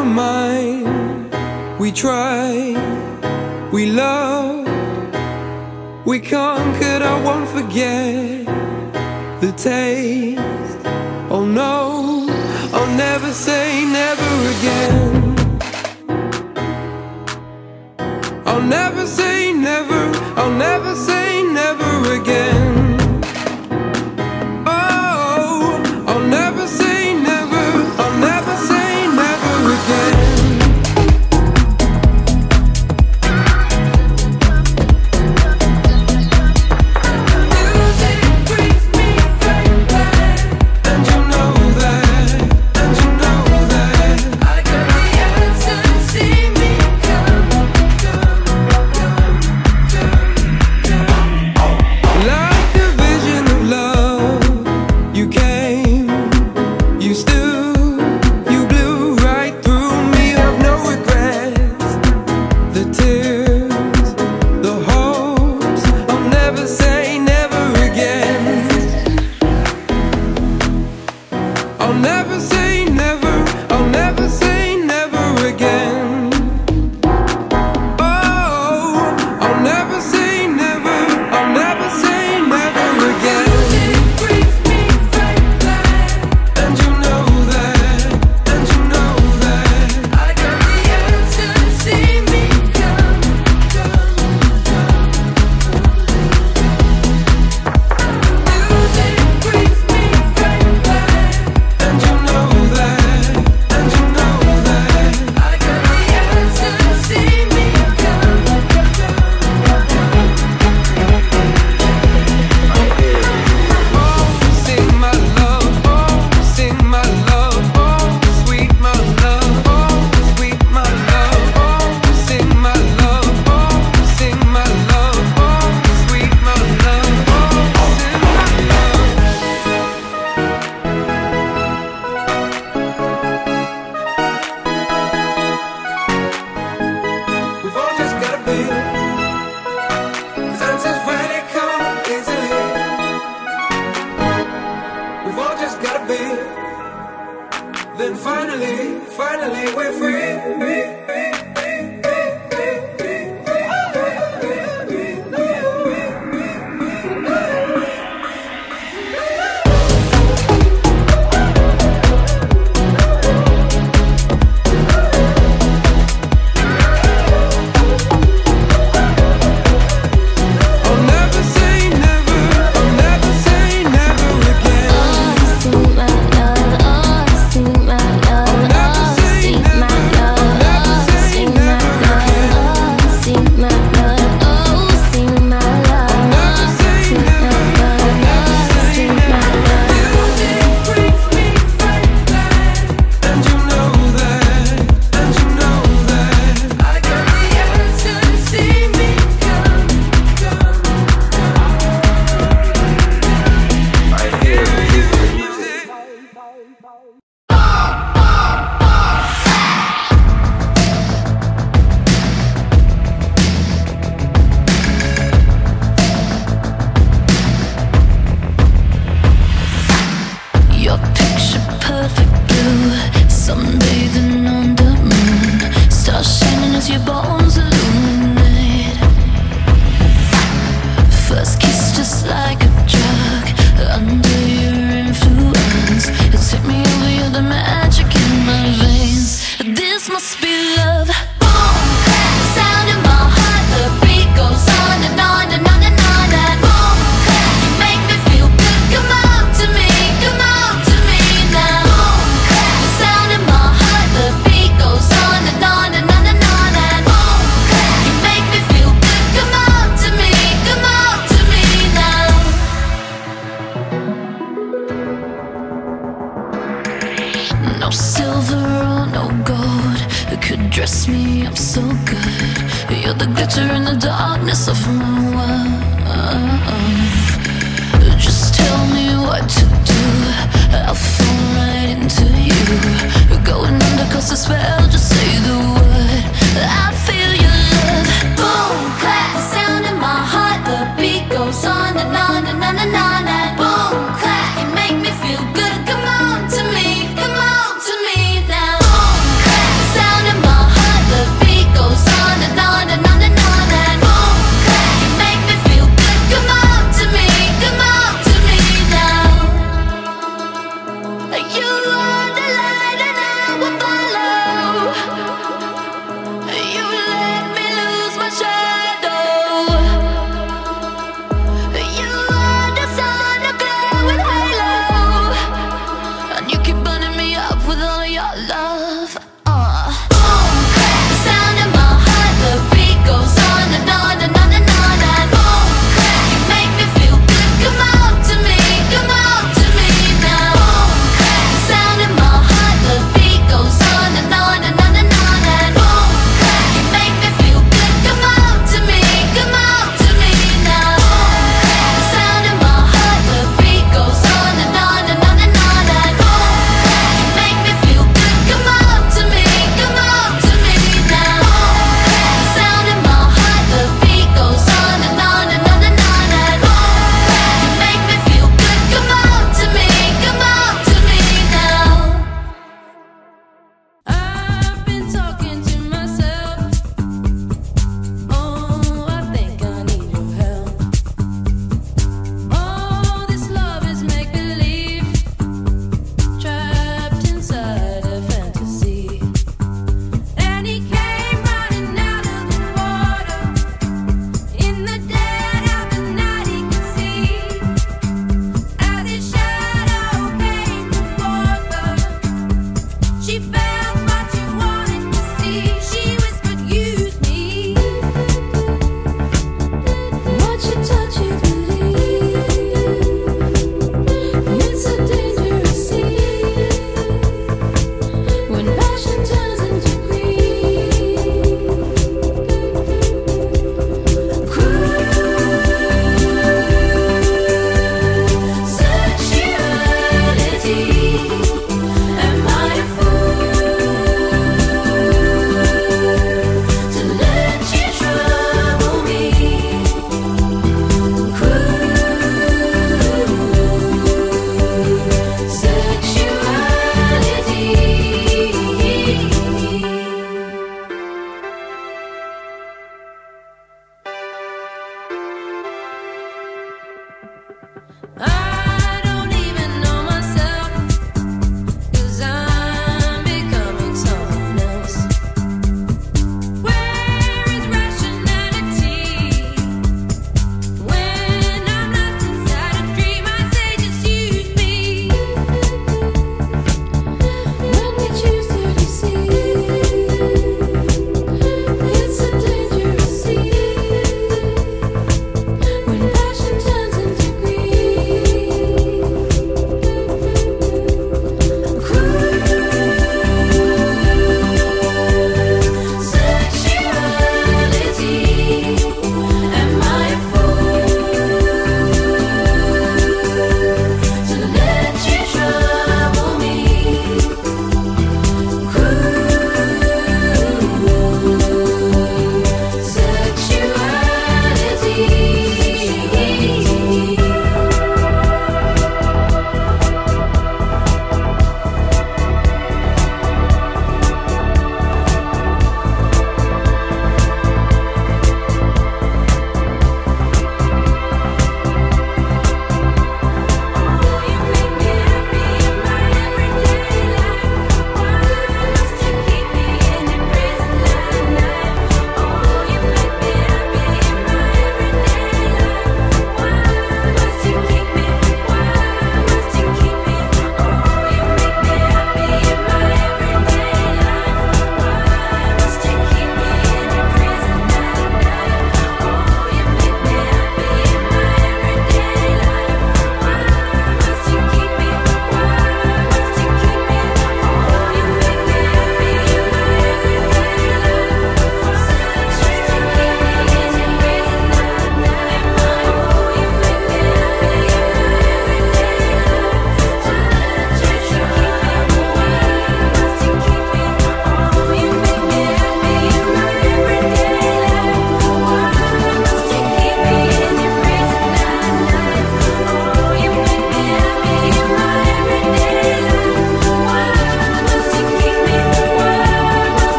our mind. We tried, we loved, we conquered, I won't forget the taste. Oh no, I'll never say never again. I'll never say never, I'll never say never again. Oh, I'll never say never, I'll never say never again. Then finally we're free.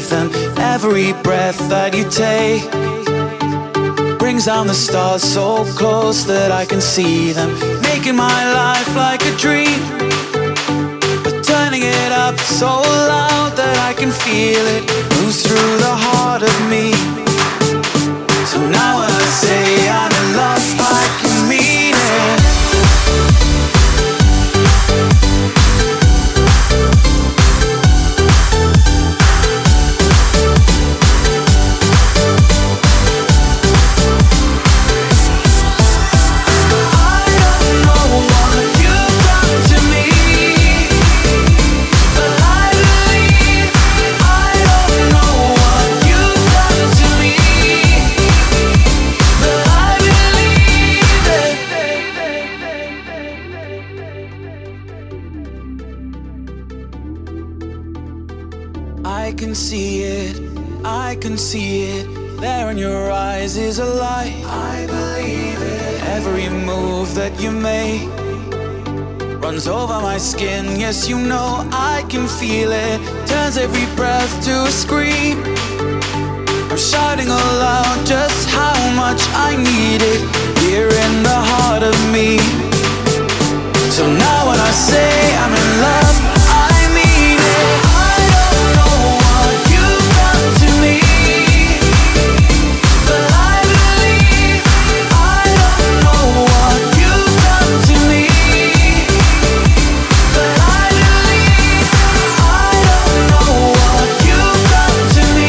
breathe, and every breath that you take brings down the stars so close that I can see them, making my life like a dream, but turning it up so loud that I can feel it moves through the heart of me. So now when I say I'm in love, I can mean it. I can see it, I can see it. There in your eyes is a light. I believe it. Every move that you make runs over my skin. Yes, you know I can feel it. Turns every breath to a scream. I'm shouting aloud just how much I need it here in the heart of me. So now when I say I'm in love, I mean it. I don't know what you've done to me, but I believe. I don't know what you've done to me, but I believe. I don't know what you've done to me,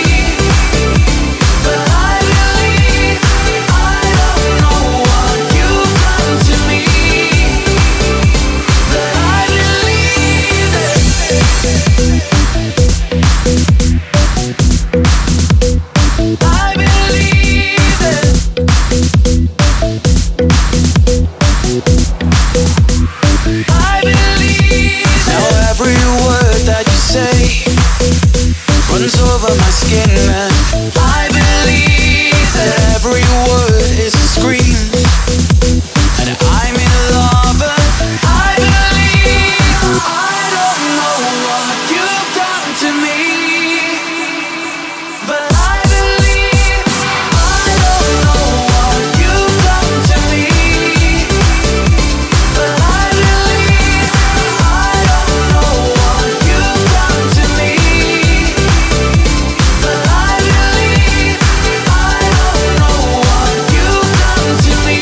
but I believe. I don't know what you've done to me, but I believe it. I believe it. I believe it. Now every word that you say runs over my skin, and I believe that every word is a scream, and I'm in love, and I believe. I don't know what you've done to me, but I believe. I don't know what you've done to me, but I believe. I don't know what you've done to me, but I believe. I don't know what you've done to me,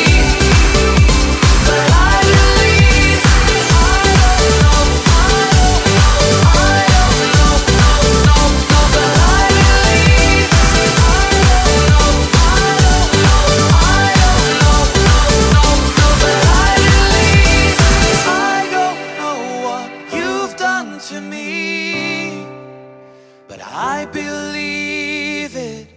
but I believe. I don't know. I don't know. But I believe. I don't know. I don't know. But I believe. I don't know what you've done to me, but I believe it.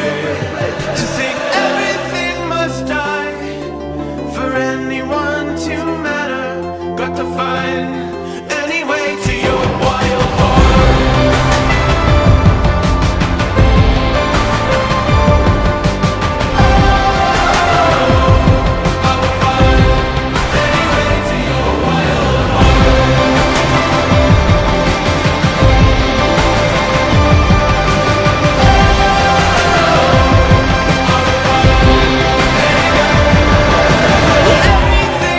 To think everything must die for anyone to matter. Got to find any way to your wild heart. I will find any way to your wild heart.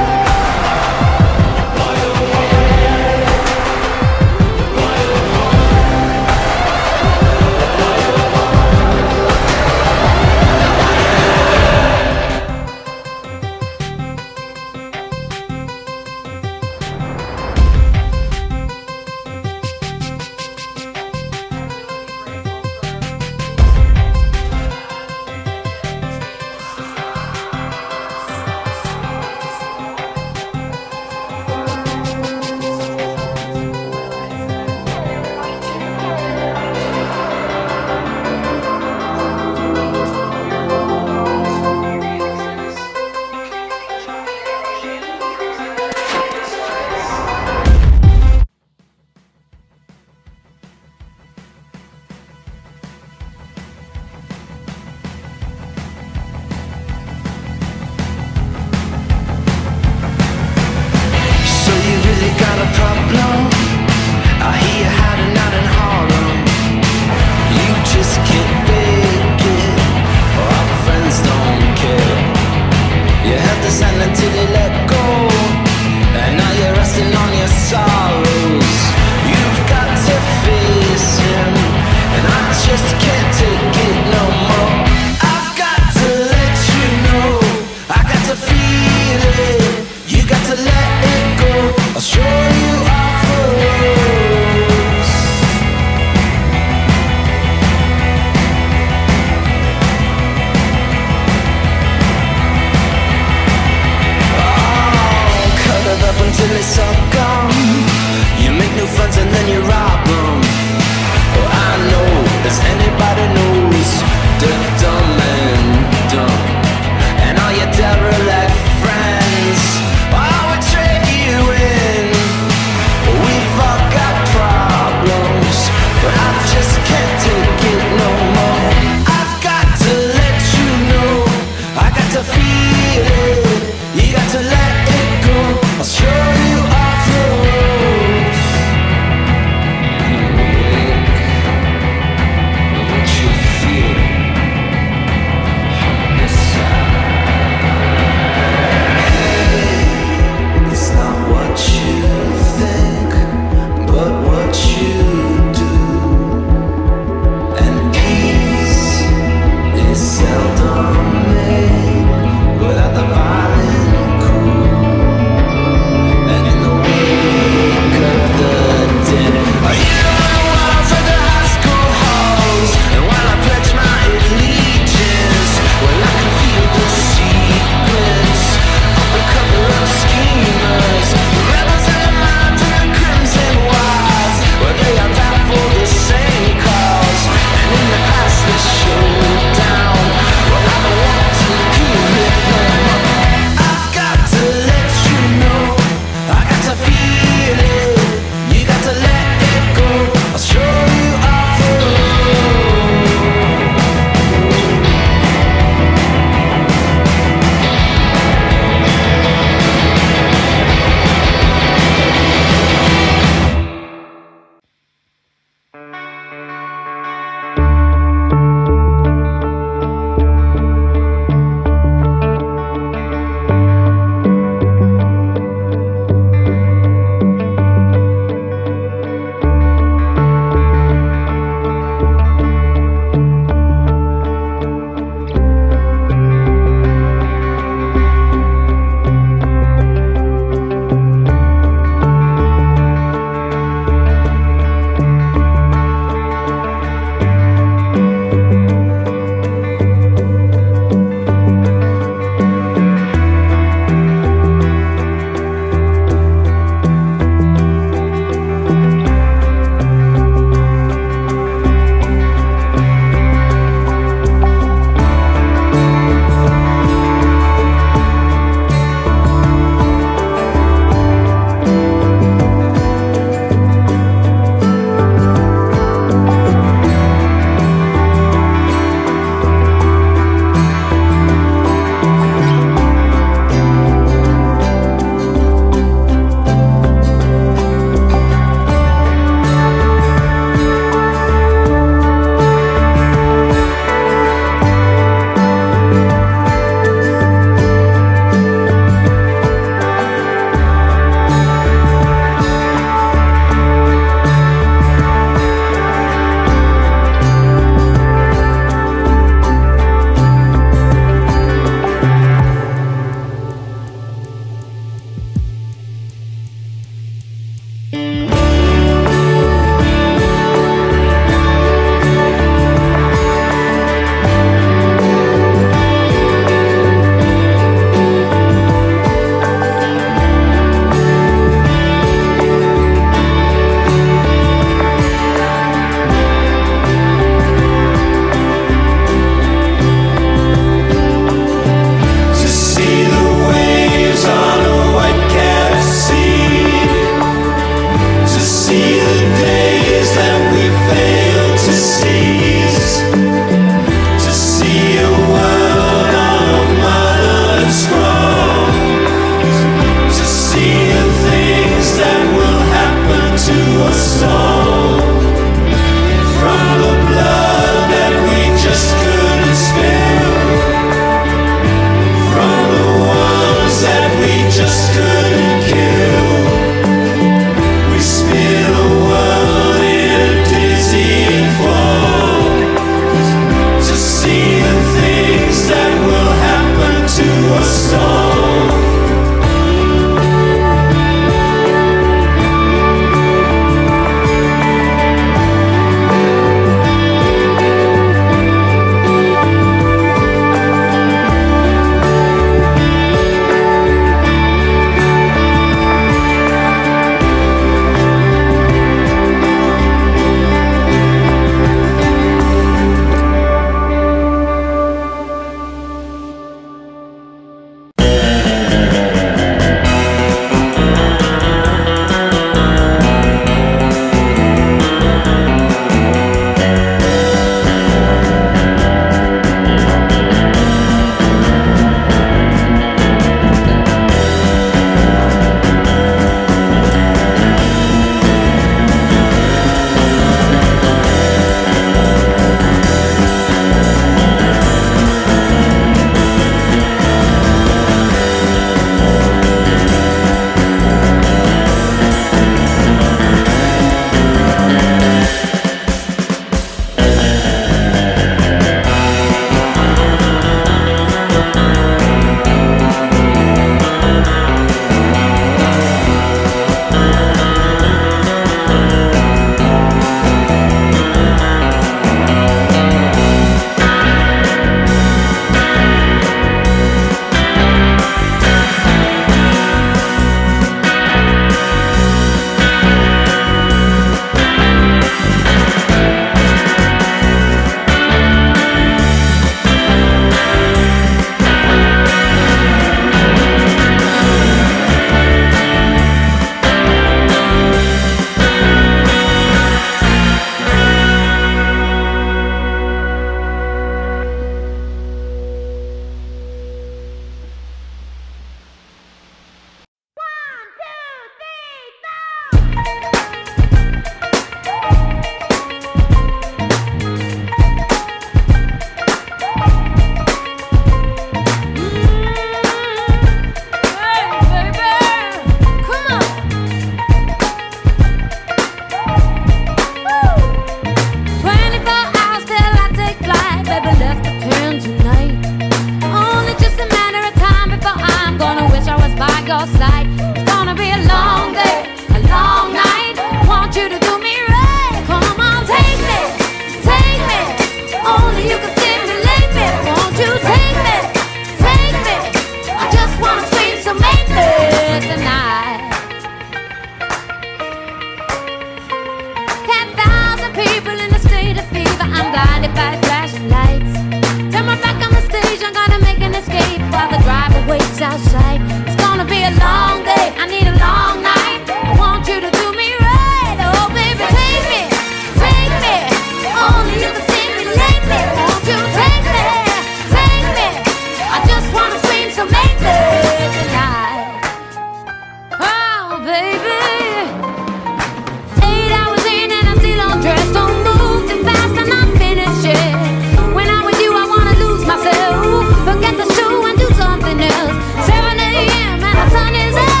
Forget the shoe and do something else. 7 a.m. and the sun is out.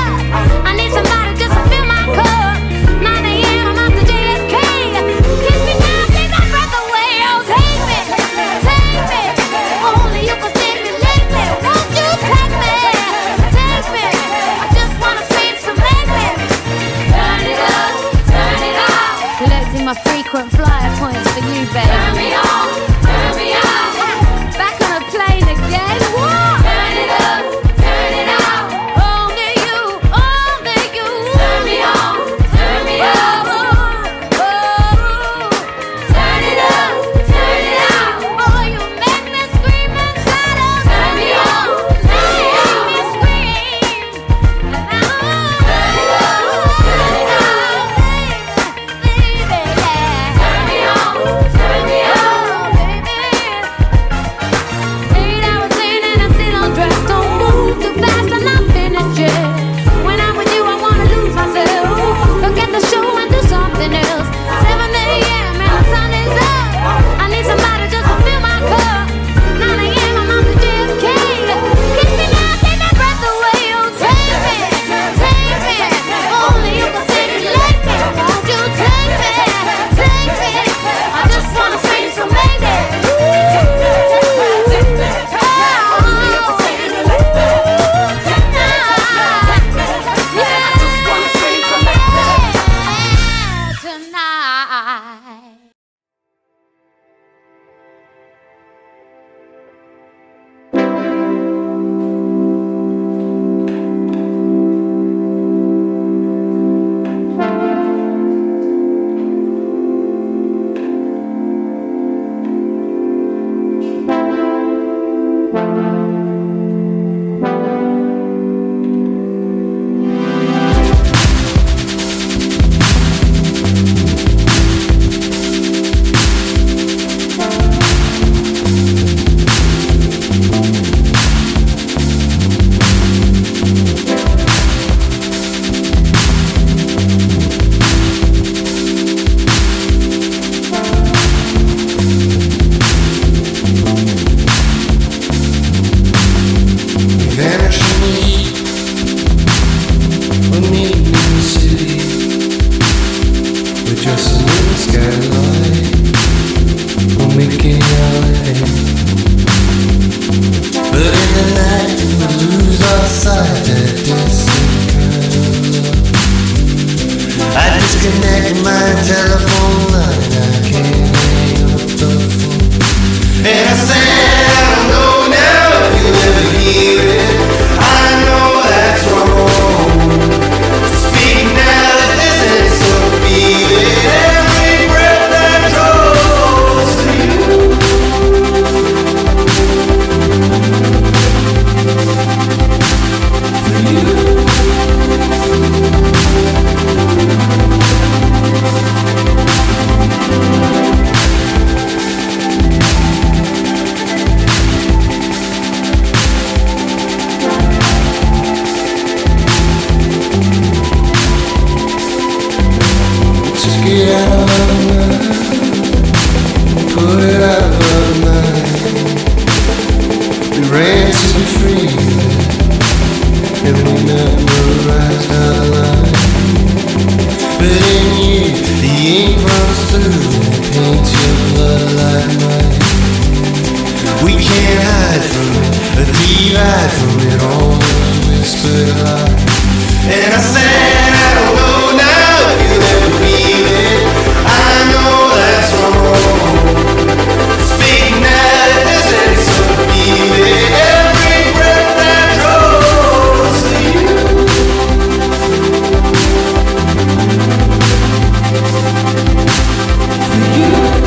just a little skyline will make it right. But in the night we lose our sight, that distant kind of love. I disconnect my telephone line, I can't hang up the phone. And I said I don't know now if you'll ever hear it. I know that's wrong. Speak now that this ain't so feeling. Every breath that draws to you. For you. Get out of my mind, put it out of my mind. We ran to be free, and we memorized our line. But in you, the ink runs through and paints your blood like mine. We can't hide from it, or divide from it, all those whispered lies. And I said I don't know now if you'll ever feel it. I know that's wrong. Speak now that this ain't so feeling. Every breath that draws to you. For you.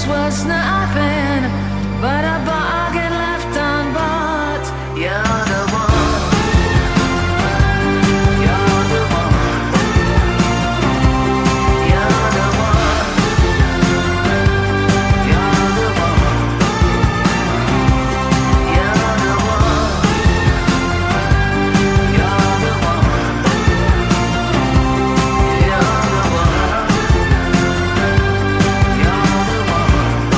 this was nothing but a bargain left unbought. You're the one. You're the one. You're the one. You're the one. You're the one. You're the one. You're the one. You're the one.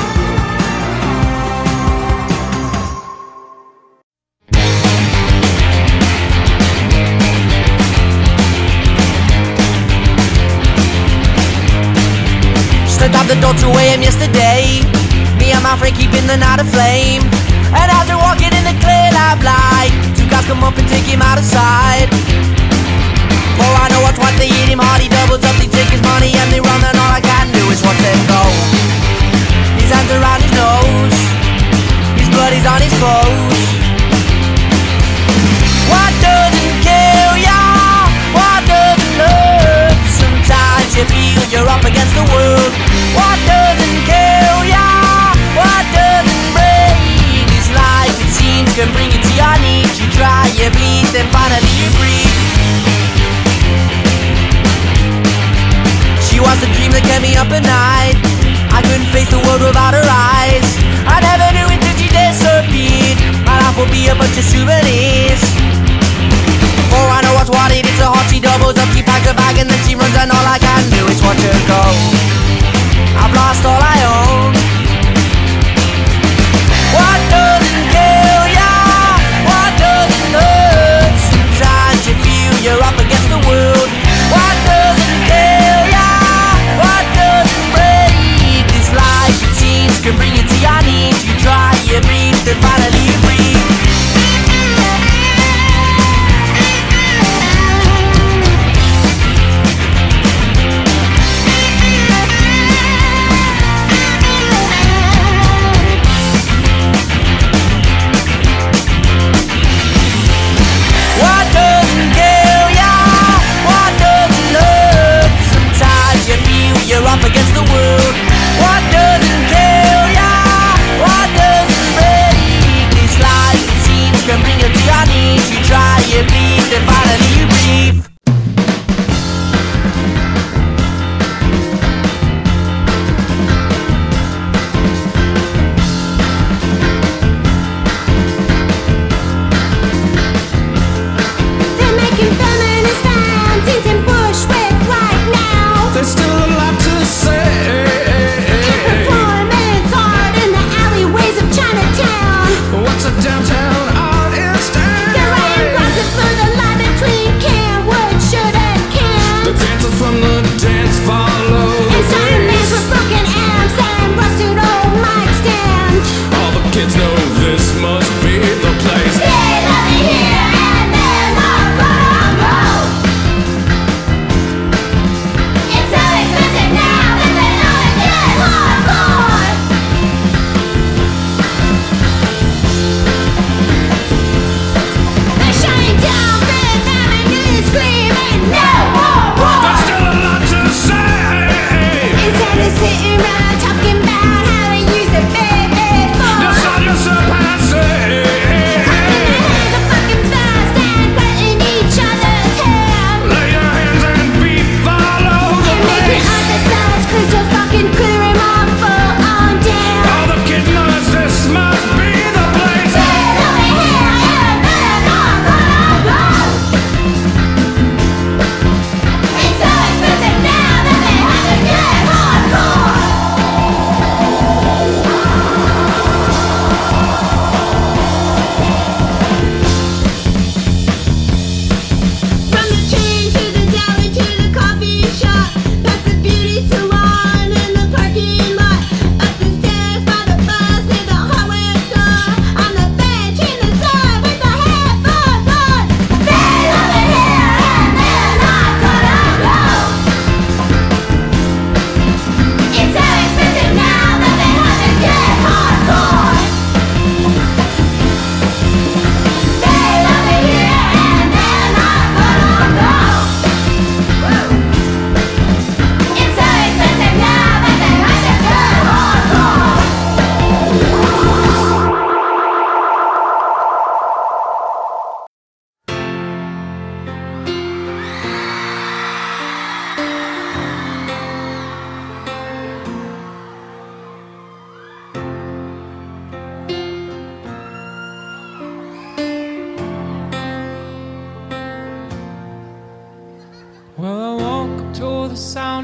Stepped out the door 2 a.m. yesterday. Me and my friend keeping the night aflame. And as we're walking in the clear light light, 2 guys come up and take him out of sight. For I know what's what, they hit him hard, he doubles up, they take his money and they run, and all I can do is watch them go. His hands around his nose, his blood is on his clothes. What doesn't kill ya? What doesn't hurt? Sometimes you feel you're up against the world. What doesn't kill ya? What doesn't break? This life, it seems, can bring you to your knees. You try, you bleed, then finally you breathe. She was the dream that kept me up at night.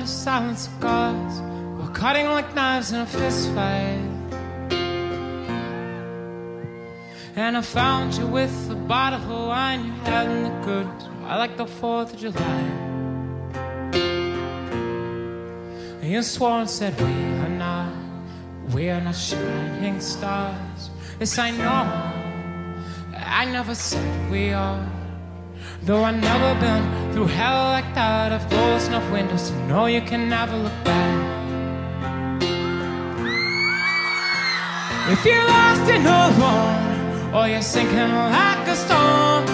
to silence cigars. We're cutting like knives in a fist fight. And I found you with a bottle of wine you had in the goods. I like the 4th of July. And you swore and said we are not shining stars. Yes, I know, I never said we are. Though I've never been through hell like that. I've closed enough windows to know you can never look back. If you're lost and alone, or you're sinking like a stone,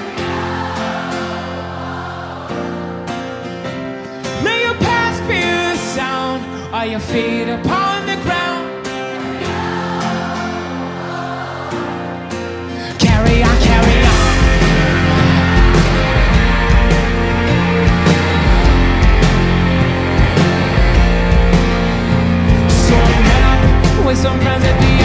may your past be the sound, or your feet upon the ground. Carry on, carry on. So met up with some friends at the